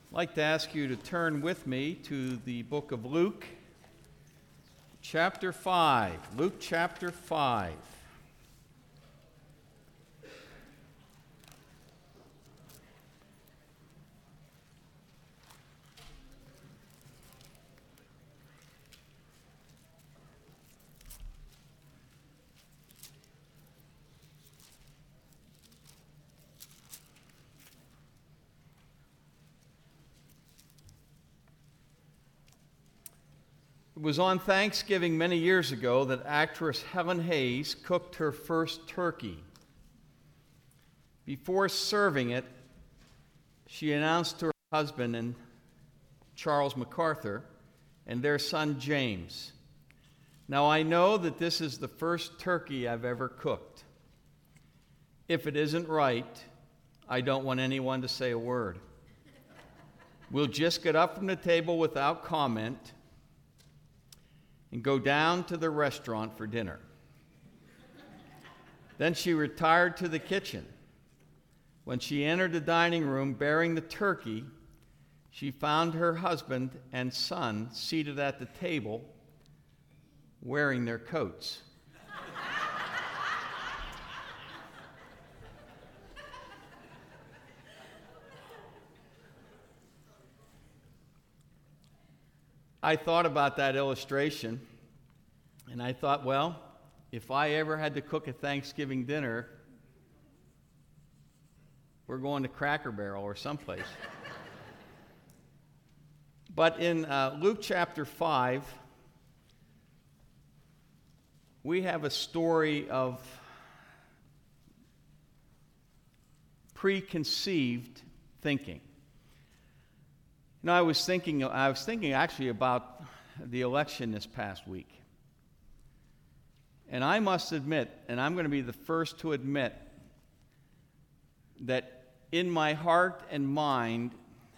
I'd like to ask you to turn with me to the book of Luke, chapter 5. Luke chapter 5. It was on Thanksgiving many years ago that actress Helen Hayes cooked her first turkey. Before serving it, she announced to her husband and Charles MacArthur and their son James, "Now I know that this is the first turkey I've ever cooked. If it isn't right, I don't want anyone to say a word. We'll just get up from the table without comment and go down to the restaurant for dinner." Then she retired to the kitchen. When she entered the dining room bearing the turkey, she found her husband and son seated at the table wearing their coats. I thought about that illustration, and I thought, well, if I ever had to cook a Thanksgiving dinner, we're going to Cracker Barrel or someplace. But in Luke chapter 5, we have a story of preconceived thinking. You know, I was thinking actually about the election this past week. And I must admit, and I'm going to be the first to admit, that in my heart and mind,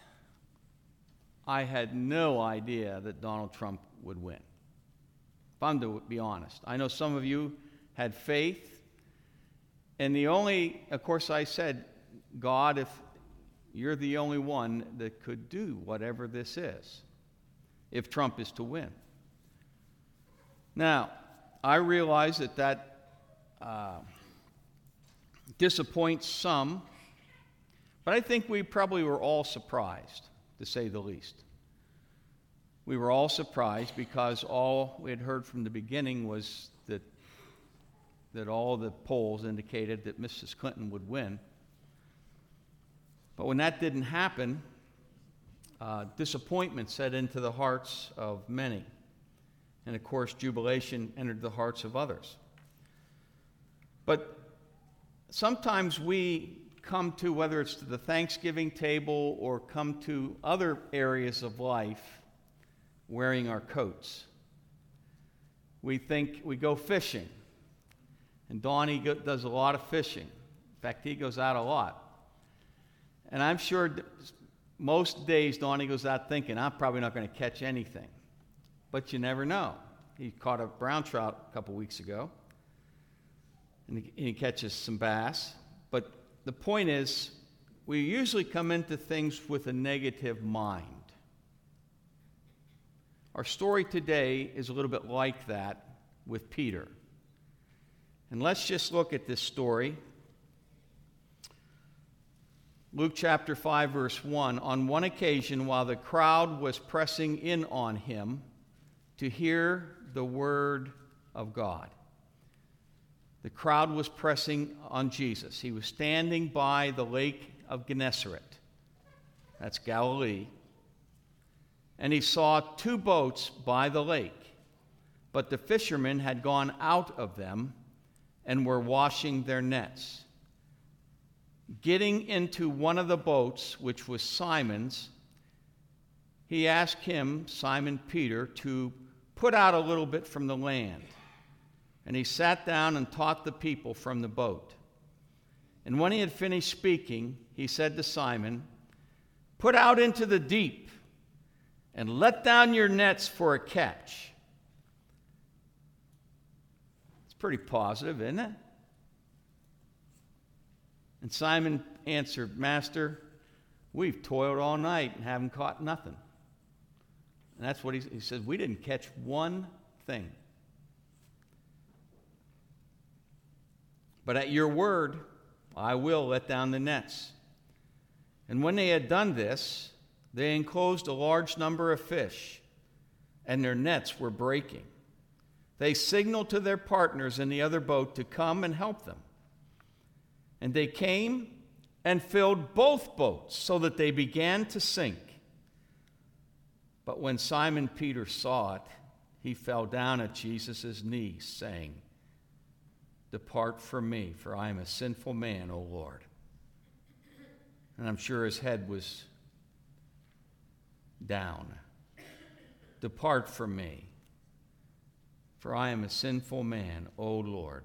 I had no idea that Donald Trump would win. If I'm to be honest. I know some of you had faith, and of course I said, God, if you're the only one that could do whatever this is, if Trump is to win. Now, I realize that disappoints some, but I think we probably were all surprised, to say the least. We were all surprised because all we had heard from the beginning was that all the polls indicated that Mrs. Clinton would win. But when that didn't happen, disappointment set into the hearts of many. And of course, jubilation entered the hearts of others. But sometimes we come to, whether it's to the Thanksgiving table or come to other areas of life, wearing our coats. We think we go fishing. And Donnie does a lot of fishing. In fact, he goes out a lot. And I'm sure most days Donnie goes out thinking, I'm probably not going to catch anything. But you never know. He caught a brown trout a couple weeks ago, and he catches some bass. But the point is, we usually come into things with a negative mind. Our story today is a little bit like that with Peter. And let's just look at this story. Luke chapter 5, verse 1, on one occasion, while the crowd was pressing in on him to hear the word of God. The crowd was pressing on Jesus. He was standing by the lake of Gennesaret. That's Galilee. And he saw two boats by the lake, but the fishermen had gone out of them and were washing their nets. Getting into one of the boats, which was Simon's, he asked him, Simon Peter, to put out a little bit from the land. And he sat down and taught the people from the boat. And when he had finished speaking, he said to Simon, "Put out into the deep and let down your nets for a catch." It's pretty positive, isn't it? And Simon answered, "Master, We've toiled all night and haven't caught nothing. And that's what he says. We didn't catch one thing. But at your word, I will let down the nets. And when they had done this, they enclosed a large number of fish, and their nets were breaking. They signaled to their partners in the other boat to come and help them. And they came and filled both boats so that they began to sink. But when Simon Peter saw it, he fell down at Jesus' knees, saying, "Depart from me, for I am a sinful man, O Lord." And I'm sure his head was down. "Depart from me, for I am a sinful man, O Lord."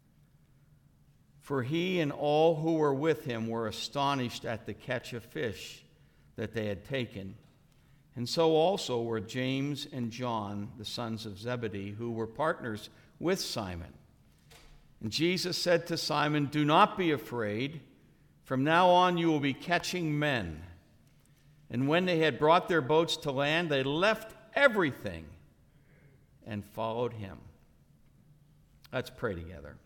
For he and all who were with him were astonished at the catch of fish that they had taken. And so also were James and John, the sons of Zebedee, who were partners with Simon. And Jesus said to Simon, "Do not be afraid. From now on you will be catching men." And when they had brought their boats to land, they left everything and followed him. Let's pray together.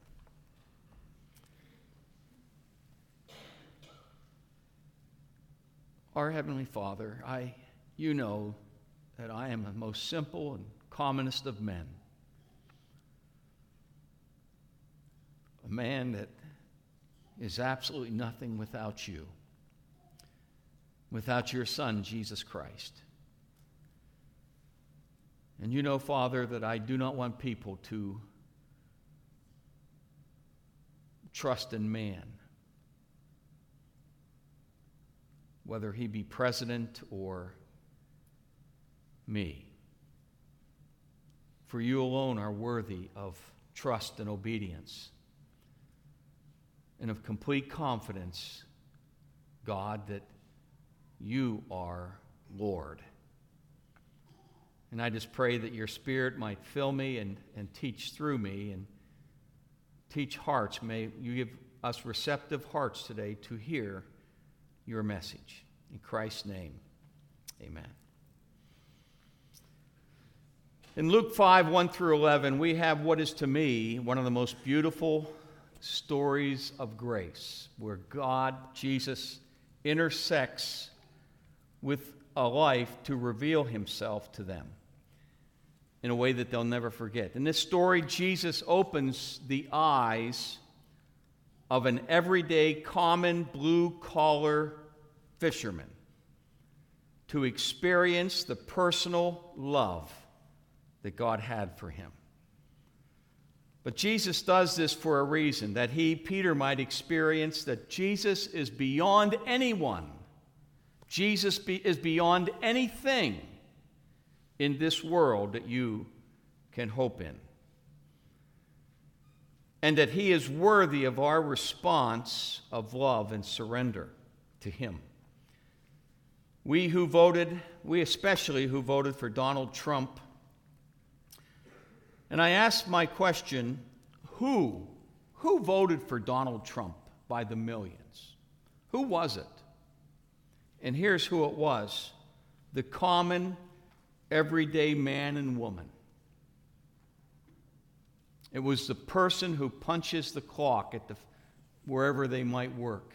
Our Heavenly Father, you know that I am the most simple and commonest of men. A man that is absolutely nothing without you, without your Son, Jesus Christ. And you know, Father, that I do not want people to trust in man, whether he be president or me. For you alone are worthy of trust and obedience and of complete confidence, God, that you are Lord. And I just pray that your Spirit might fill me and teach through me and teach hearts. May you give us receptive hearts today to hear your message. In Christ's name, amen. In Luke 5, 1 through 11, we have what is to me one of the most beautiful stories of grace, where God, Jesus, intersects with a life to reveal himself to them in a way that they'll never forget. In this story, Jesus opens the eyes of an everyday, common, blue-collar fisherman to experience the personal love that God had for him. But Jesus does this for a reason, that he, Peter, might experience that Jesus is beyond anyone. Jesus is beyond anything in this world that you can hope in. And that he is worthy of our response of love and surrender to him. We especially who voted for Donald Trump. And I asked my question, who voted for Donald Trump by the millions? Who was it? And here's who it was: the common, everyday man and woman. It was the person who punches the clock at wherever they might work.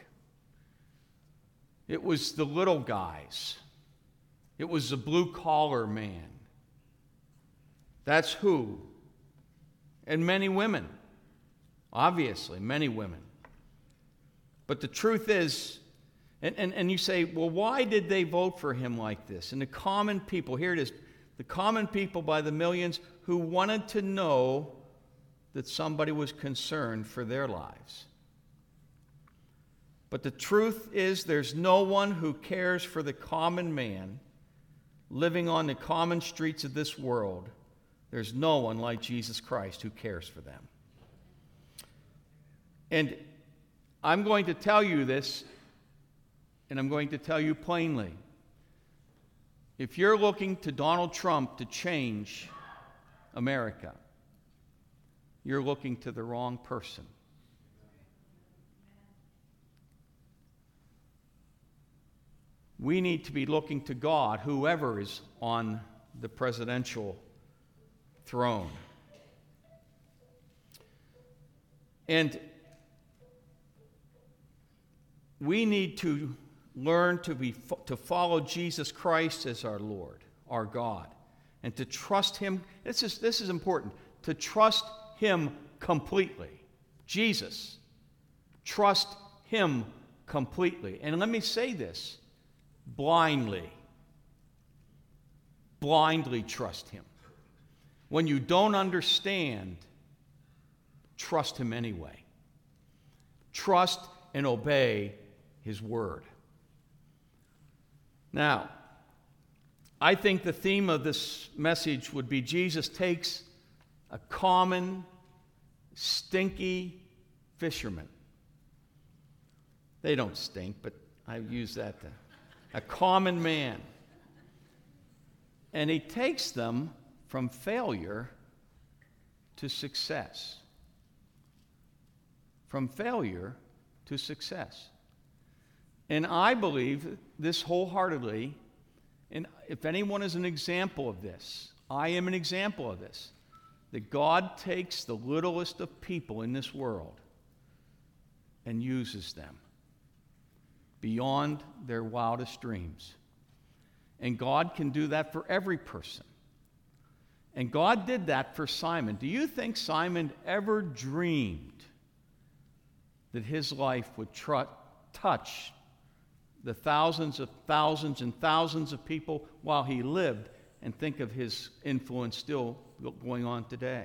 It was the little guys. It was the blue-collar man. That's who. And many women. Obviously, many women. But the truth is, and you say, well, why did they vote for him like this? And the common people, here it is, the common people by the millions who wanted to know that somebody was concerned for their lives. But the truth is, there's no one who cares for the common man living on the common streets of this world. There's no one like Jesus Christ who cares for them. And I'm going to tell you this, and I'm going to tell you plainly. If you're looking to Donald Trump to change America, you're looking to the wrong person. we need to be looking to God, whoever is on the presidential throne. And we need to learn to follow Jesus Christ as our Lord, our God, and to trust him. This is important, to trust him completely. Jesus, trust him completely. And let me say this, blindly trust him. When you don't understand, trust him anyway. Trust and obey his word. Now, I think the theme of this message would be Jesus takes a common, stinky fisherman. They don't stink, but I use that. A common man. And he takes them from failure to success. From failure to success. And I believe this wholeheartedly, and if anyone is an example of this, I am an example of this, that God takes the littlest of people in this world and uses them beyond their wildest dreams. And God can do that for every person. And God did that for Simon. Do you think Simon ever dreamed that his life would touch the thousands and thousands of people while he lived, and think of his influence still going on today?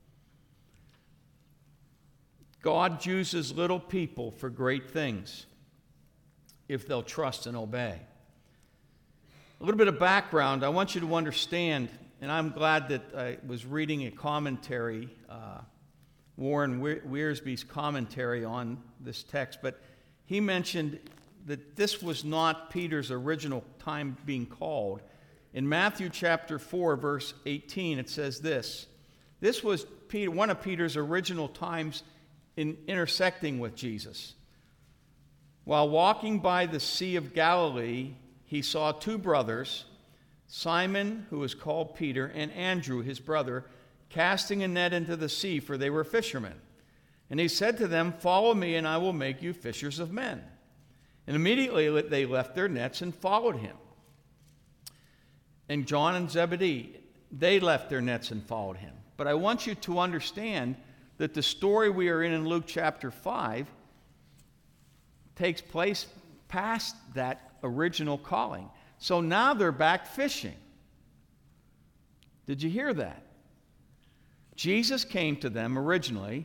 God uses little people for great things if they'll trust and obey. A little bit of background. I want you to understand, and I'm glad that I was reading a commentary, Warren Wiersbe's commentary on this text, but he mentioned that this was not Peter's original time being called. In Matthew chapter 4, verse 18, it says this. This was one of Peter's original times in intersecting with Jesus. While walking by the Sea of Galilee, he saw two brothers, Simon, who was called Peter, and Andrew, his brother, casting a net into the sea, for they were fishermen. And he said to them, "Follow me, and I will make you fishers of men." And immediately they left their nets and followed him. And John and Zebedee, they left their nets and followed him. But I want you to understand that the story we are in Luke chapter 5 takes place past that original calling. So now they're back fishing. Did you hear that? Jesus came to them originally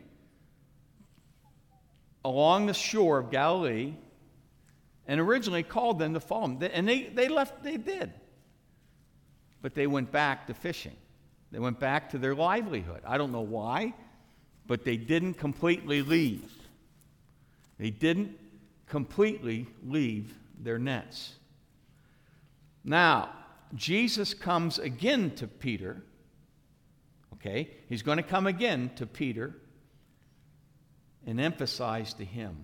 along the shore of Galilee and originally called them to follow him. And they left, they did. But they went back to fishing. They went back to their livelihood. I don't know why, but they didn't completely leave. They didn't completely leave their nets. Now, Jesus comes again to Peter. Okay? He's going to come again to Peter and emphasize to him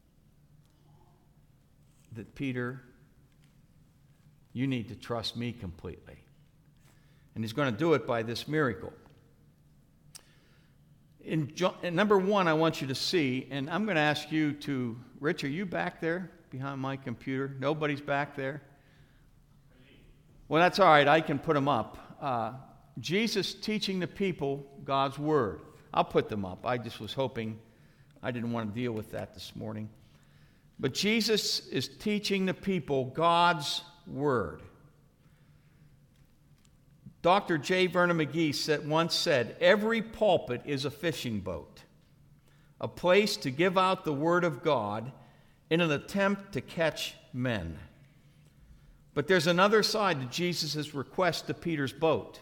that, Peter, you need to trust me completely. And he's going to do it by this miracle. In number one, I want you to see, and I'm going to ask you to, Rich, are you back there behind my computer? Nobody's back there? Well, that's all right. I can put them up. Jesus teaching the people God's word. I'll put them up. I just was hoping, I didn't want to deal with that this morning. But Jesus is teaching the people God's word. Dr. J. Vernon McGee once said, every pulpit is a fishing boat, a place to give out the word of God in an attempt to catch men. But there's another side to Jesus' request to Peter's boat.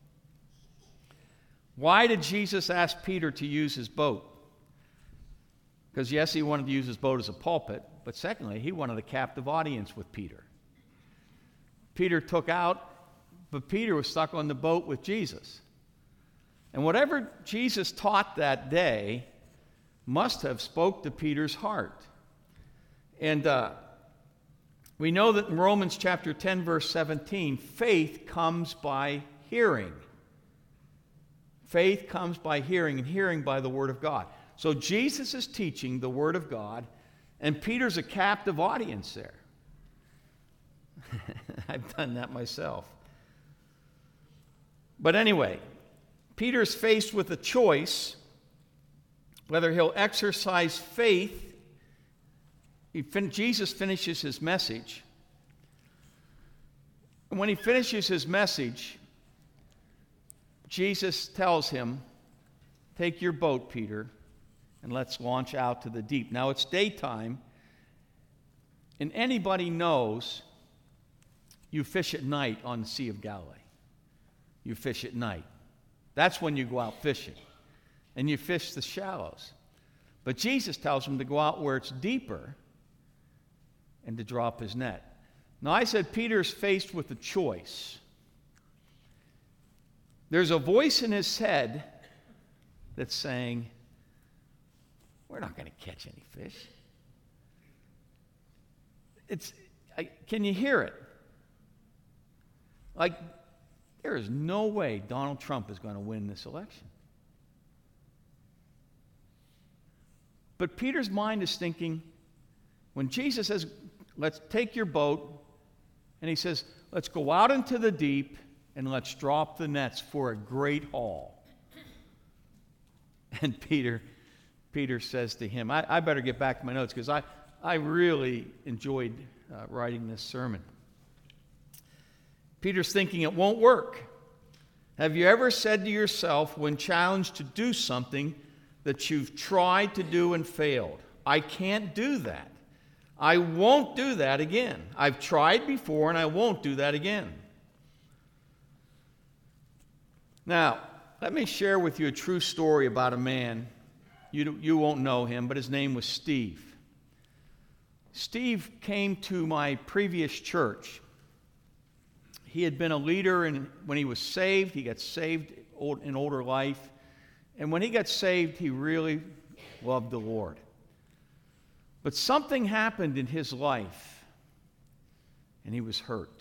Why did Jesus ask Peter to use his boat? Because yes, he wanted to use his boat as a pulpit, but secondly, he wanted a captive audience with Peter. Peter took out, but Peter was stuck on the boat with Jesus. And whatever Jesus taught that day must have spoke to Peter's heart. And We know that in Romans chapter 10, verse 17, faith comes by hearing. Faith comes by hearing, and hearing by the Word of God. So Jesus is teaching the Word of God, and Peter's a captive audience there. I've done that myself. But anyway, Peter's faced with a choice whether he'll exercise faith. Jesus finishes his message. And when he finishes his message, Jesus tells him, "Take your boat, Peter, and let's launch out to the deep." Now it's daytime, and anybody knows you fish at night on the Sea of Galilee. You fish at night. That's when you go out fishing. And you fish the shallows. But Jesus tells him to go out where it's deeper and to drop his net. Now I said Peter's faced with a choice. There's a voice in his head that's saying, we're not going to catch any fish. Can you hear it? Like, there is no way Donald Trump is going to win this election. But Peter's mind is thinking, when Jesus says, let's take your boat, and he says, let's go out into the deep and let's drop the nets for a great haul. And Peter says to him, I better get back to my notes because I really enjoyed writing this sermon. Peter's thinking it won't work. Have you ever said to yourself when challenged to do something that you've tried to do and failed, I can't do that. I won't do that again. I've tried before and I won't do that again. Now, let me share with you a true story about a man. You won't know him, but his name was Steve. Steve came to my previous church. He had been a leader when he was saved. He got saved in older life. And when he got saved, he really loved the Lord. But something happened in his life, and he was hurt.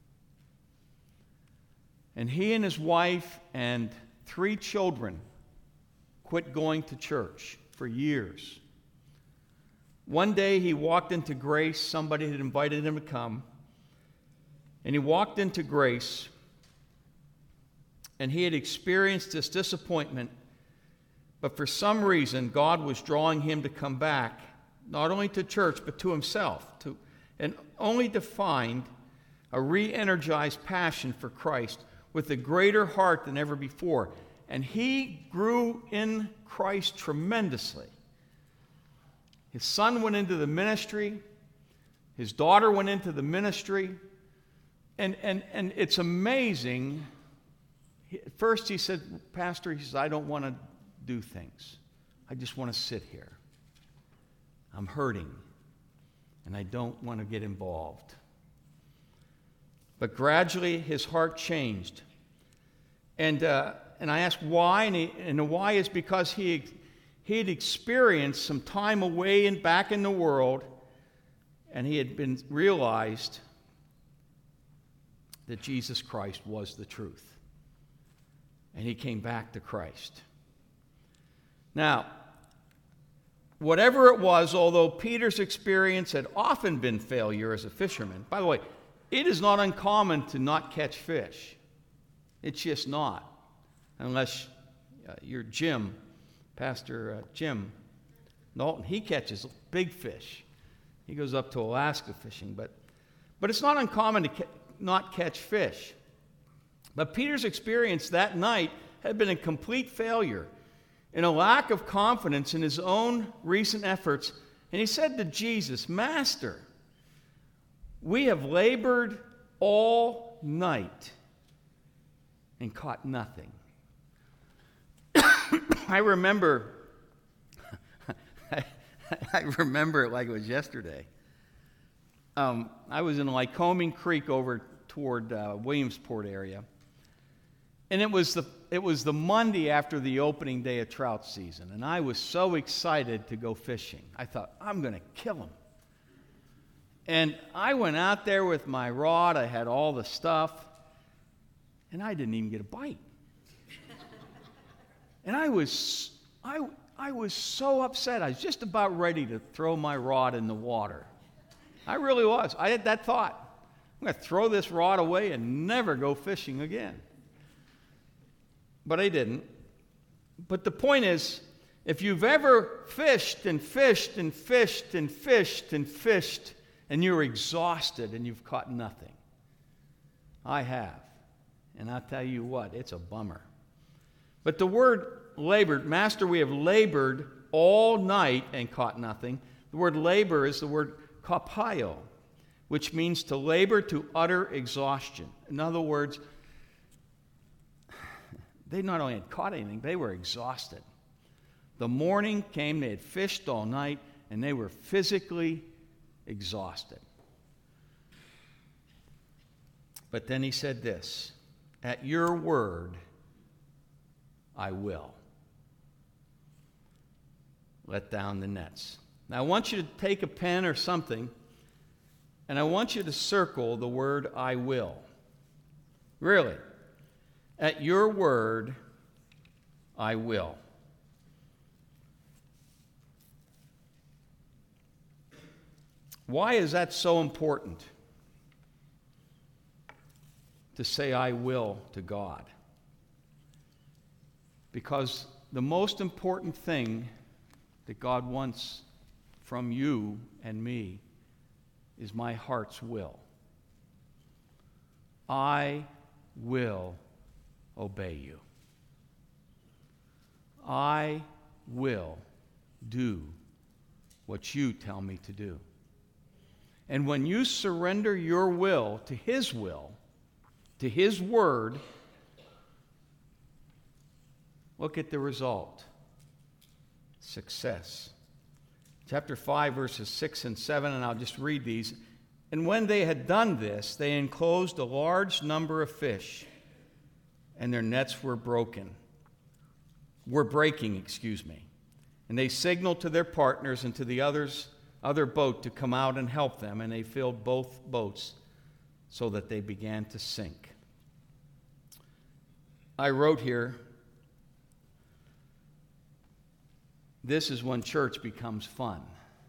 And he and his wife and 3 children quit going to church for years. One day he walked into Grace. Somebody had invited him to come. And he walked into Grace, and he had experienced this disappointment, but for some reason, God was drawing him to come back, not only to church, but to himself, and only to find a re-energized passion for Christ with a greater heart than ever before. And he grew in Christ tremendously. His son went into the ministry. His daughter went into the ministry. And it's amazing. At first he said, Pastor, he says, I don't want to do things. I just want to sit here. I'm hurting, and I don't want to get involved. But gradually his heart changed. And I asked why, and the why is because he had experienced some time away and back in the world, and he had been realized that Jesus Christ was the truth. And he came back to Christ. Now, whatever it was, although Peter's experience had often been failure as a fisherman, by the way, it is not uncommon to not catch fish. It's just not. Unless you're Jim, Pastor Jim Knowlton, he catches big fish. He goes up to Alaska fishing, but it's not uncommon to not catch fish. But Peter's experience that night had been a complete failure and a lack of confidence in his own recent efforts. And he said to Jesus, Master, we have labored all night and caught nothing. I remember it like it was yesterday. I was in Lycoming Creek over toward Williamsport area. And it was the Monday after the opening day of trout season, and I was so excited to go fishing. I thought, I'm going to kill them. And I went out there with my rod. I had all the stuff. And I didn't even get a bite. And I was so upset. I was just about ready to throw my rod in the water. I really was. I had that thought. I'm going to throw this rod away and never go fishing again. But I didn't. But the point is, if you've ever fished and fished and fished and fished and fished, and you're exhausted and you've caught nothing, I have. And I'll tell you what, it's a bummer. But the word labored, Master, we have labored all night and caught nothing. The word labor is the word kopio, which means to labor to utter exhaustion. In other words, they not only had caught anything, they were exhausted. The morning came, they had fished all night, and they were physically exhausted. But then he said this, "At your word, I will let down the nets." Now I want you to take a pen or something, and I want you to circle the word "I will." Really. At your word, I will. Why is that so important? To say "I will" to God. Because the most important thing that God wants from you and me is my heart's will. I will obey you. I will do what you tell me to do. And when you surrender your will, to His word, look at the result. Success. Chapter 5, verses 6 and 7, and I'll just read these. "And when they had done this, they enclosed a large number of fish, and their nets were breaking. And they signaled to their partners and to the other boat to come out and help them, and they filled both boats so that they began to sink." I wrote here, this is when church becomes fun.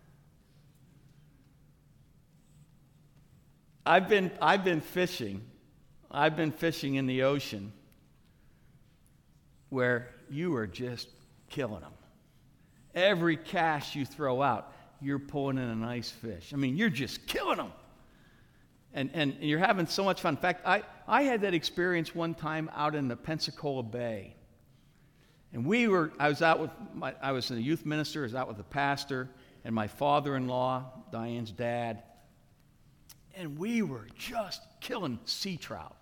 I've been fishing. I've been fishing in the ocean where you are just killing them. Every cast you throw out, you're pulling in a nice fish. I mean, you're just killing them. And you're having so much fun. In fact, I had that experience one time out in the Pensacola Bay. And I was a youth minister, I was out with the pastor and my father-in-law, Diane's dad. And we were just killing sea trout.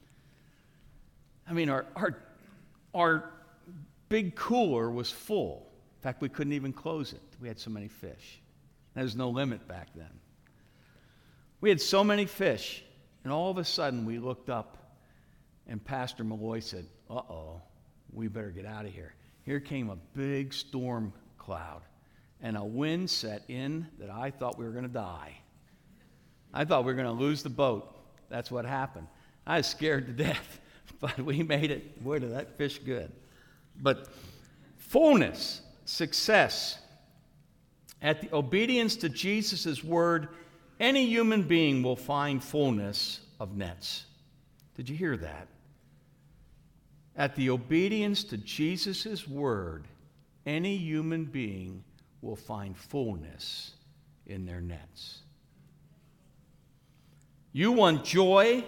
I mean, our big cooler was full. In fact, we couldn't even close it. We had so many fish. There was no limit back then. We had so many fish, and all of a sudden we looked up, and Pastor Malloy said, "Uh-oh, we better get out of here." Here came a big storm cloud, and a wind set in that I thought we were going to die. I thought we were going to lose the boat. That's what happened. I was scared to death, but we made it. Boy, did that fish good. But fullness, success, at the obedience to Jesus' word, any human being will find fullness of nets. Did you hear that? At the obedience to Jesus' word, any human being will find fullness in their nets. You want joy?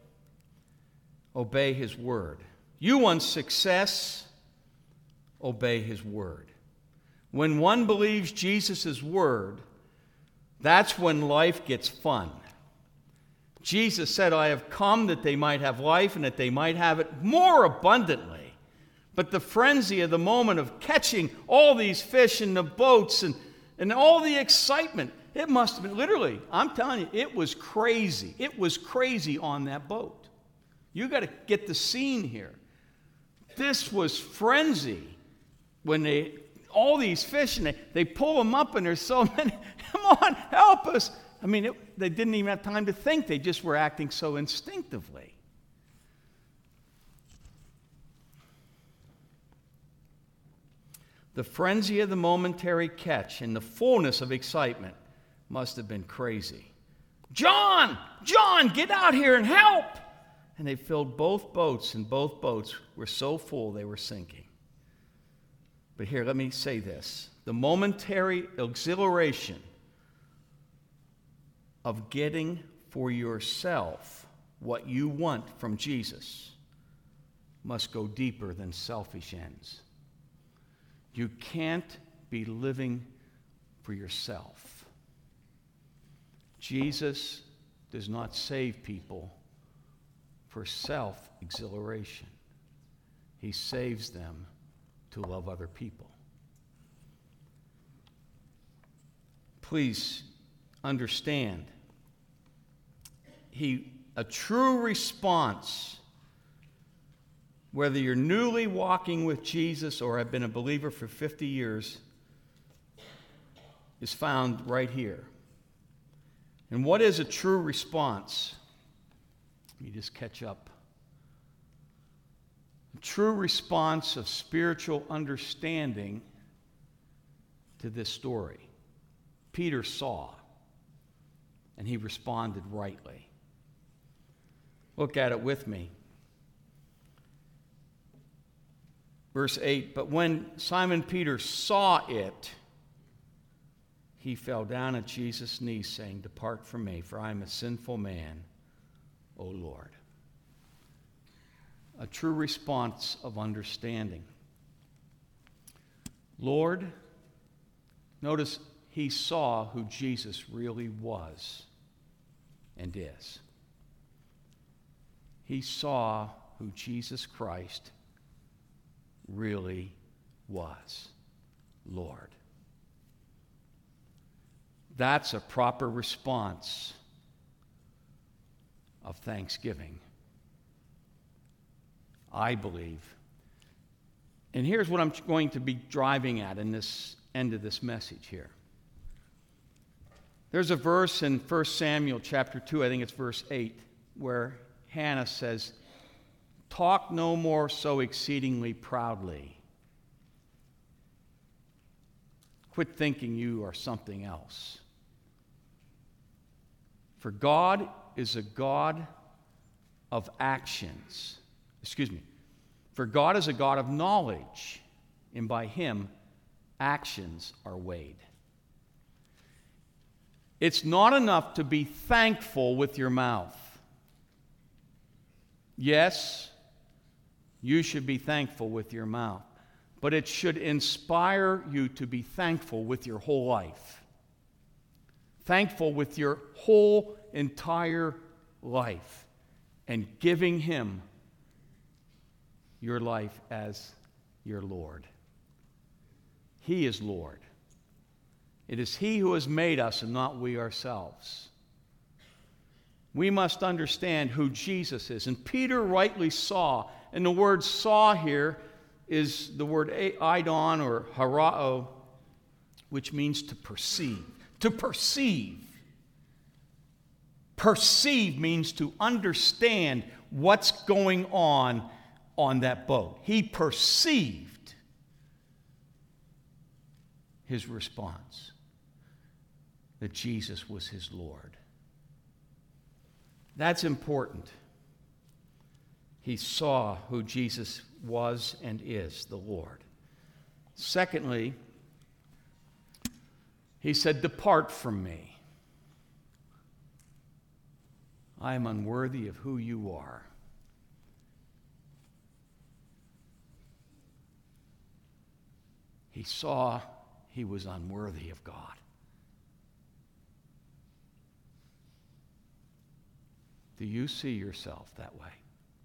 Obey His word. You want success? Obey His word. When one believes Jesus' word, that's when life gets fun. Jesus said, "I have come that they might have life and that they might have it more abundantly." But the frenzy of the moment of catching all these fish in the boats and all the excitement, it must have been, literally, I'm telling you, it was crazy. It was crazy on that boat. You got to get the scene here. This was frenzy when all these fish, and they pull them up, and there's so many. Come on, help us. I mean, they didn't even have time to think. They just were acting so instinctively. The frenzy of the momentary catch and the fullness of excitement must have been crazy. John! John, get out here and help! And they filled both boats, and both boats were so full they were sinking. But here, let me say this. The momentary exhilaration of getting for yourself what you want from Jesus must go deeper than selfish ends. You can't be living for yourself. Jesus does not save people for self-exhilaration. He saves them to love other people. Please understand, a true response, whether you're newly walking with Jesus or have been a believer for 50 years, is found right here. And what is a true response? Let me just catch up. A true response of spiritual understanding to this story. Peter saw, and he responded rightly. Look at it with me. Verse 8, but when Simon Peter saw it, he fell down at Jesus' knees, saying, depart from me, for I am a sinful man, O Lord. A true response of understanding. Lord, notice he saw who Jesus really was and is. He saw who Jesus Christ really was, Lord. That's a proper response of thanksgiving, I believe. And here's what I'm going to be driving at in this end of this message here. There's a verse in 1 Samuel chapter 2, I think it's verse 8, where Hannah says, talk no more so exceedingly proudly. Quit thinking you are something else. For God is a God of actions. For God is a God of knowledge, and by him actions are weighed. It's not enough to be thankful with your mouth. Yes, you should be thankful with your mouth, but it should inspire you to be thankful with your whole life. Thankful with your whole entire life, and giving him your life as your Lord. He is Lord. It is he who has made us and not we ourselves. We must understand who Jesus is. And Peter rightly saw, and the word saw here is the word eidon or harao, which means to perceive. To perceive. Perceive means to understand what's going on that boat. He perceived his response, that Jesus was his Lord. That's important. He saw who Jesus was and is, the Lord. Secondly, he said, depart from me. I am unworthy of who you are. He saw he was unworthy of God. Do you see yourself that way?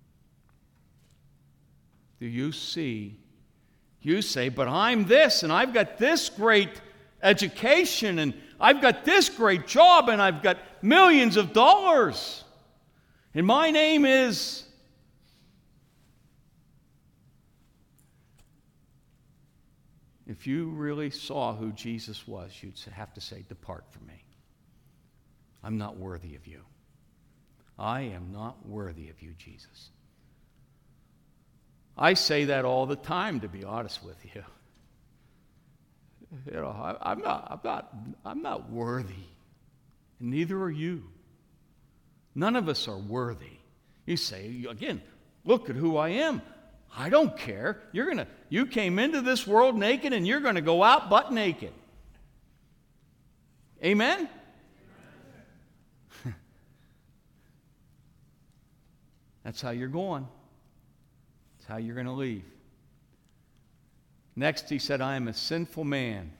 Do you see, you say, but I'm this, and I've got this great education, and I've got this great job, and I've got millions of dollars, and my name is... If you really saw who Jesus was, you'd have to say, depart from me. I'm not worthy of you. I am not worthy of you, Jesus. I say that all the time, to be honest with you. You know, I'm not worthy. And neither are you. None of us are worthy. You say, again, look at who I am. I don't care. You came into this world naked and you're going to go out butt naked. Amen? That's how you're going. That's how you're going to leave. Next, he said, I am a sinful man.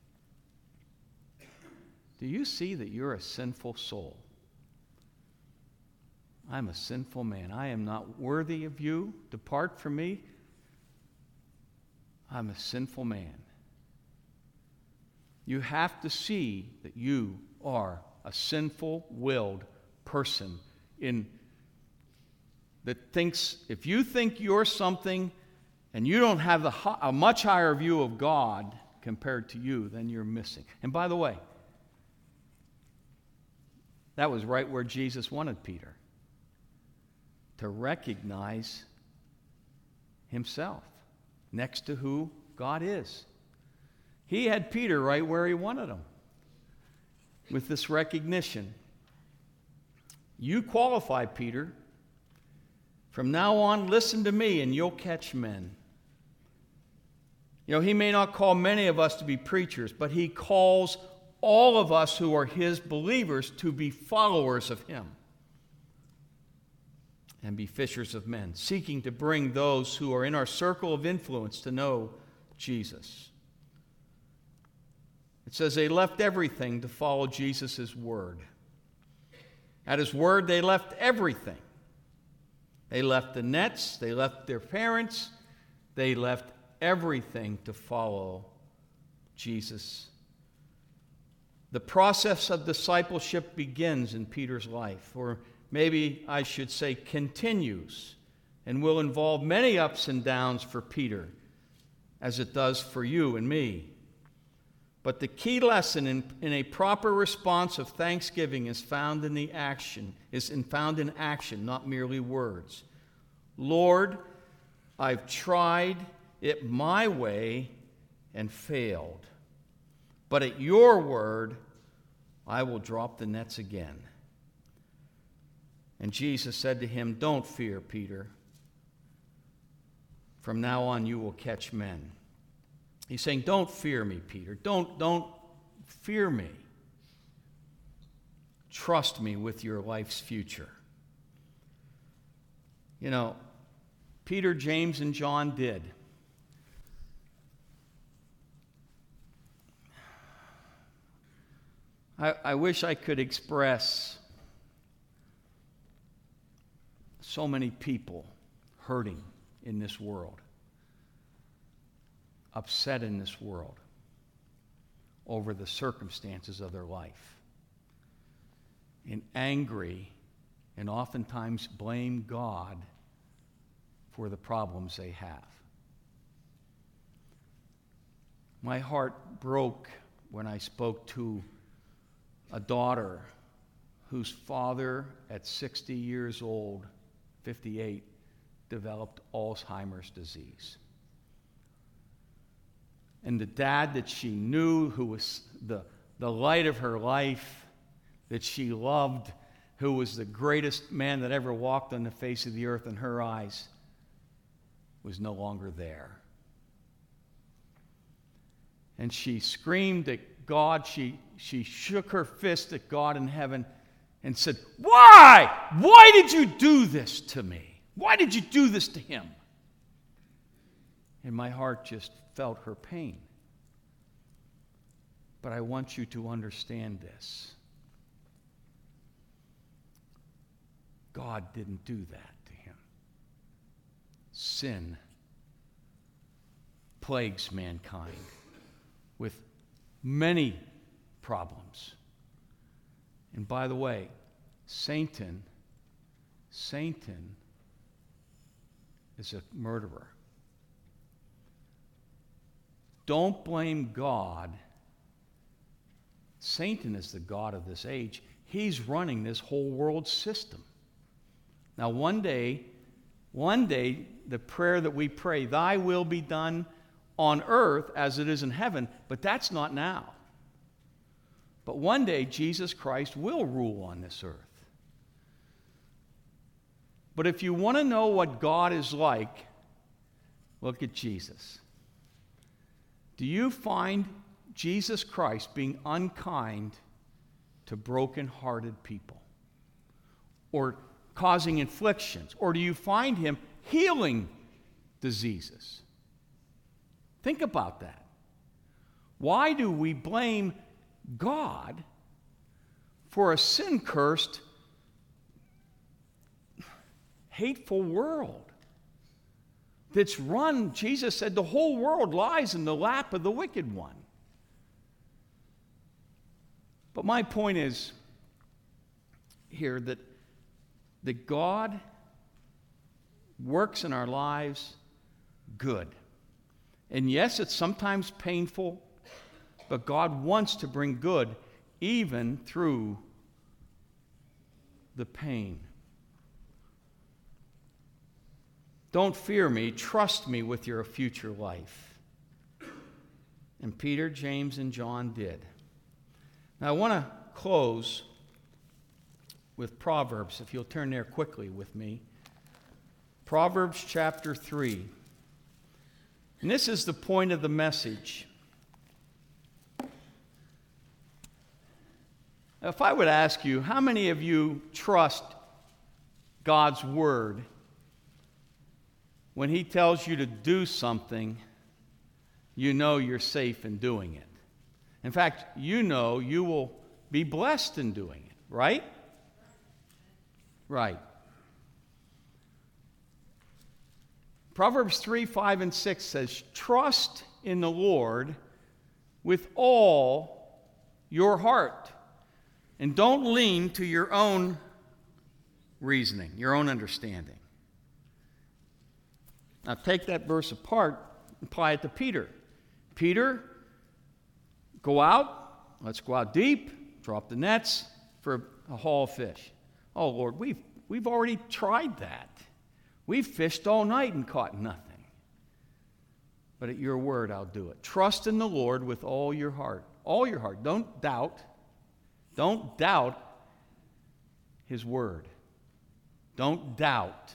Do you see that you're a sinful soul? I'm a sinful man. I am not worthy of you. Depart from me. I'm a sinful man. You have to see that you are a sinful-willed person that thinks, if you think you're something and you don't have a much higher view of God compared to you, then you're missing. And by the way, that was right where Jesus wanted Peter, to recognize himself next to who God is. He had Peter right where he wanted him, with this recognition. You qualify, Peter. From now on, listen to me and you'll catch men. You know, he may not call many of us to be preachers, but he calls all of us who are his believers to be followers of him and be fishers of men, seeking to bring those who are in our circle of influence to know Jesus. It says they left everything to follow Jesus' word. At his word, they left everything. They left the nets, they left their parents, they left everything to follow Jesus. The process of discipleship begins in Peter's life, or maybe I should say continues, and will involve many ups and downs for Peter, as it does for you and me. But the key lesson in a proper response of thanksgiving is found in action, not merely words. Lord, I've tried it my way and failed. But at your word, I will drop the nets again. And Jesus said to him, don't fear, Peter. From now on, you will catch men. He's saying, don't fear me, Peter. Don't fear me. Trust me with your life's future. You know, Peter, James, and John did. I wish I could express so many people hurting in this world, upset in this world over the circumstances of their life, and angry and oftentimes blame God for the problems they have. My heart broke when I spoke to a daughter whose father at 60 years old, 58, developed Alzheimer's disease. And the dad that she knew, who was the light of her life, that she loved, who was the greatest man that ever walked on the face of the earth in her eyes, was no longer there. And she screamed at God. She shook her fist at God in heaven and said, why? Why did you do this to me? Why did you do this to him? And my heart just felt her pain. But I want you to understand this. God didn't do that to him. Sin plagues mankind with many problems. And by the way, Satan is a murderer. Don't blame God. Satan is the god of this age. He's running this whole world system. Now, one day, the prayer that we pray, thy will be done on earth as it is in heaven, but that's not now. But one day, Jesus Christ will rule on this earth. But if you want to know what God is like, look at Jesus. Do you find Jesus Christ being unkind to broken-hearted people? Or causing inflictions? Or do you find him healing diseases? Think about that. Why do we blame God for a sin-cursed, hateful world that's run? Jesus said the whole world lies in the lap of the wicked one. But my point is here that God works in our lives good. And yes, it's sometimes painful, but God wants to bring good even through the pain. Don't fear me, trust me with your future life. And Peter, James, and John did. Now I want to close with Proverbs, if you'll turn there quickly with me. Proverbs chapter 3. And this is the point of the message. If I would ask you, how many of you trust God's word when he tells you to do something, you know you're safe in doing it? In fact, you know you will be blessed in doing it, right? Right. Proverbs 3, 5, and 6 says, trust in the Lord with all your heart, and don't lean to your own reasoning, your own understanding. Now take that verse apart and apply it to Peter. Peter, go out, let's go out deep, drop the nets for a haul of fish. Oh, Lord, we've already tried that. We've fished all night and caught nothing. But at your word, I'll do it. Trust in the Lord with all your heart. All your heart. Don't doubt. Don't doubt his word. Don't doubt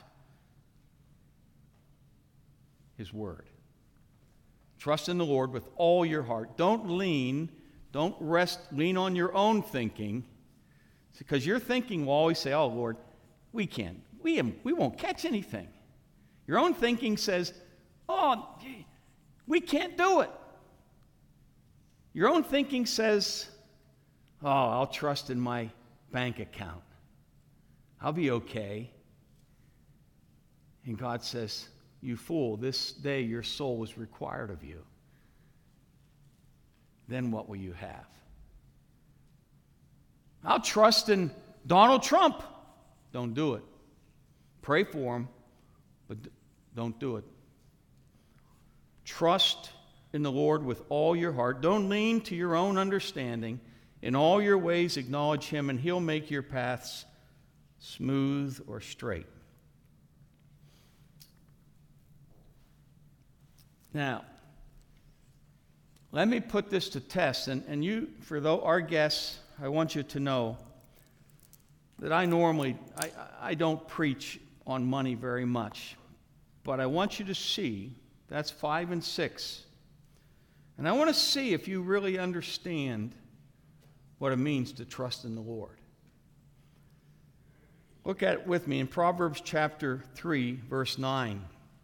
his word. Trust in the Lord with all your heart. Don't lean on your own thinking, because your thinking will always say, oh, Lord, we won't catch anything. Your own thinking says, oh, we can't do it. Your own thinking says, oh, I'll trust in my bank account. I'll be okay. And God says, you fool, this day your soul is required of you. Then what will you have? I'll trust in Donald Trump. Don't do it. Pray for him, but don't do it. Trust in the Lord with all your heart. Don't lean to your own understanding. In all your ways acknowledge him, and he'll make your paths smooth or straight. Now, let me put this to test, and you, for our guests, I want you to know that I don't preach on money very much, but I want you to see, that's 5 and 6, and I want to see if you really understand what it means to trust in the Lord. Look at it with me in Proverbs chapter 3, verse 9.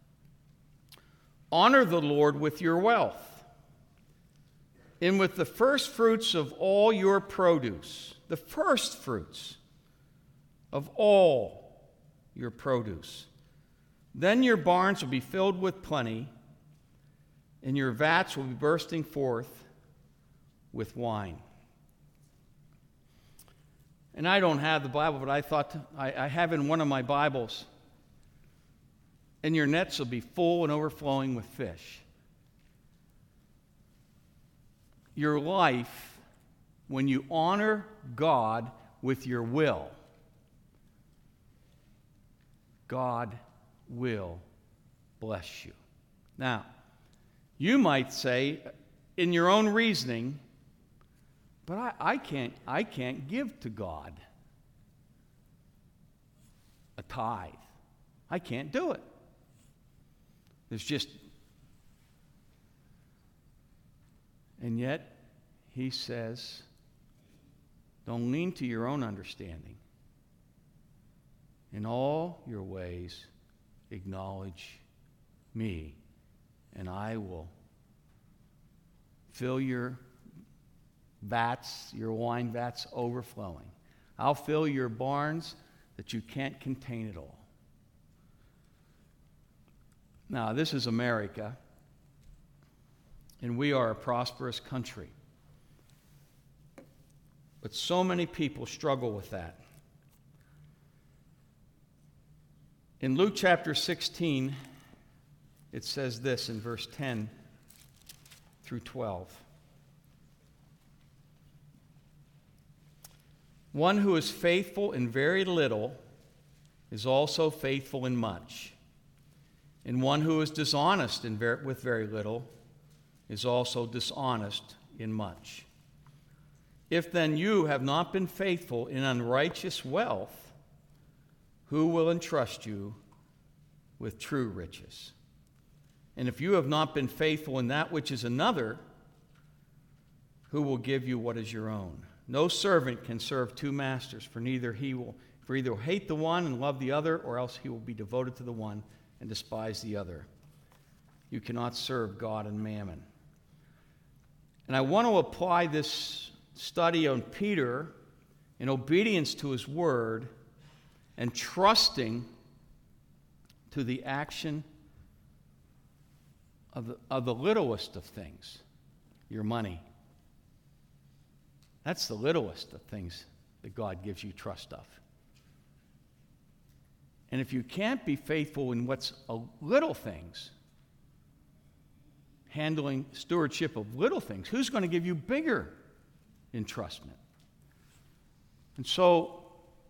Honor the Lord with your wealth, and with the first fruits of all your produce. The first fruits of all your produce. Then your barns will be filled with plenty, and your vats will be bursting forth with wine. And I don't have the Bible, but I thought I have in one of my Bibles, and your nets will be full and overflowing with fish. Your life, when you honor God with your will, God will bless you. Now, you might say, in your own reasoning, but I can't give to God a tithe. I can't do it. There's just... And yet, he says, don't lean to your own understanding. In all your ways, acknowledge me, and I will fill your vats, your wine vats overflowing. I'll fill your barns that you can't contain it all. Now, this is America, and we are a prosperous country. But so many people struggle with that. In Luke chapter 16, it says this in verse 10 through 12. One who is faithful in very little is also faithful in much. And one who is dishonest with very little is also dishonest in much. If then you have not been faithful in unrighteous wealth, who will entrust you with true riches? And if you have not been faithful in that which is another, who will give you what is your own? No servant can serve two masters, for either he'll hate the one and love the other, or else he will be devoted to the one and despise the other. You cannot serve God and mammon. And I want to apply this study on Peter in obedience to his word and trusting to the action of the littlest of things, your money. That's the littlest of things that God gives you trust of. And if you can't be faithful in what's little things, handling stewardship of little things, who's going to give you bigger entrustment? And so,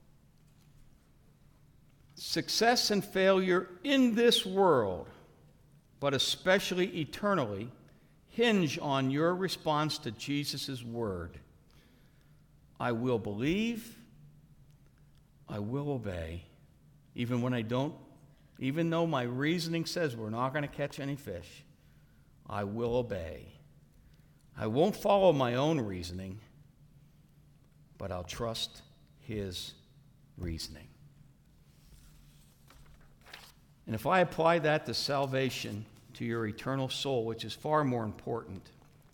success and failure in this world, but especially eternally, hinge on your response to Jesus' word. I will believe, I will obey, even though my reasoning says we're not going to catch any fish, I will obey. I won't follow my own reasoning, but I'll trust his reasoning. And if I apply that to salvation, to your eternal soul, which is far more important,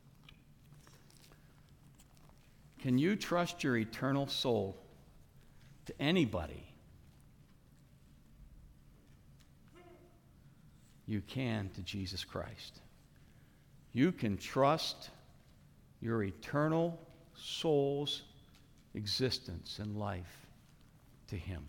can you trust your eternal soul to anybody? You can to Jesus Christ. You can trust your eternal soul's existence and life to him.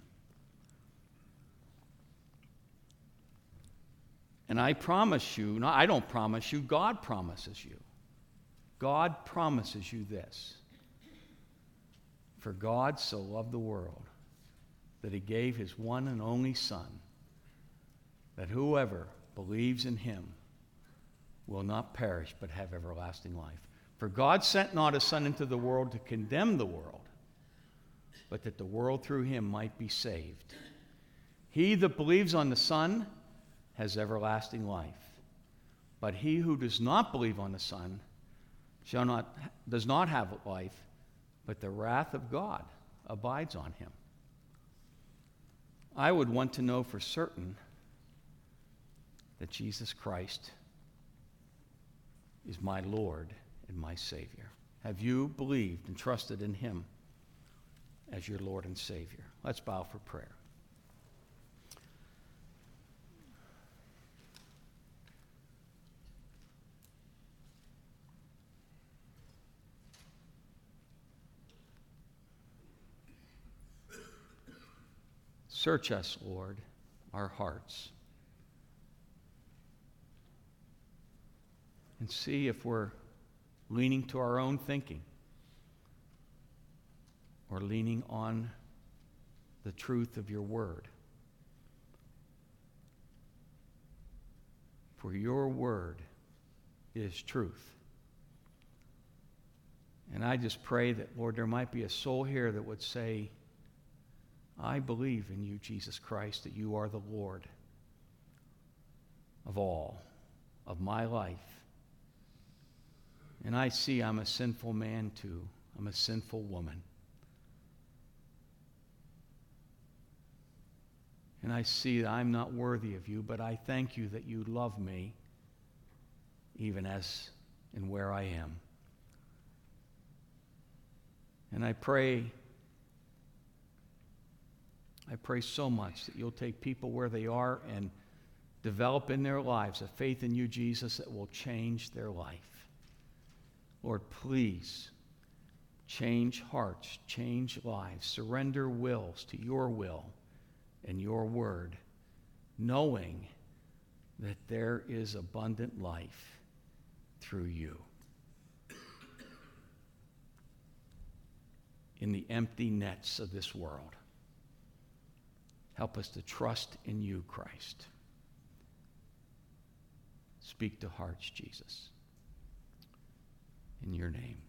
And I promise you, no, I don't promise you, God promises you. God promises you this. For God so loved the world that he gave his one and only Son, that whoever believes in him will not perish but have everlasting life. For God sent not his Son into the world to condemn the world, but that the world through him might be saved. He that believes on the Son has everlasting life. But he who does not believe on the Son does not have life, but the wrath of God abides on him. I would want to know for certain that Jesus Christ is my Lord and my Savior. Have you believed and trusted in him as your Lord and Savior? Let's bow for prayer. Search us, Lord, our hearts, and see if we're leaning to our own thinking, or leaning on the truth of your word. For your word is truth. And I just pray that, Lord, there might be a soul here that would say, I believe in you, Jesus Christ, that you are the Lord of all, of my life. And I see I'm a sinful man too. I'm a sinful woman. And I see that I'm not worthy of you, but I thank you that you love me even as and where I am. And I pray so much that you'll take people where they are and develop in their lives a faith in you, Jesus, that will change their life. Lord, please change hearts, change lives, surrender wills to your will and your word, knowing that there is abundant life through you. In the empty nets of this world, help us to trust in you, Christ. Speak to hearts, Jesus. In your name.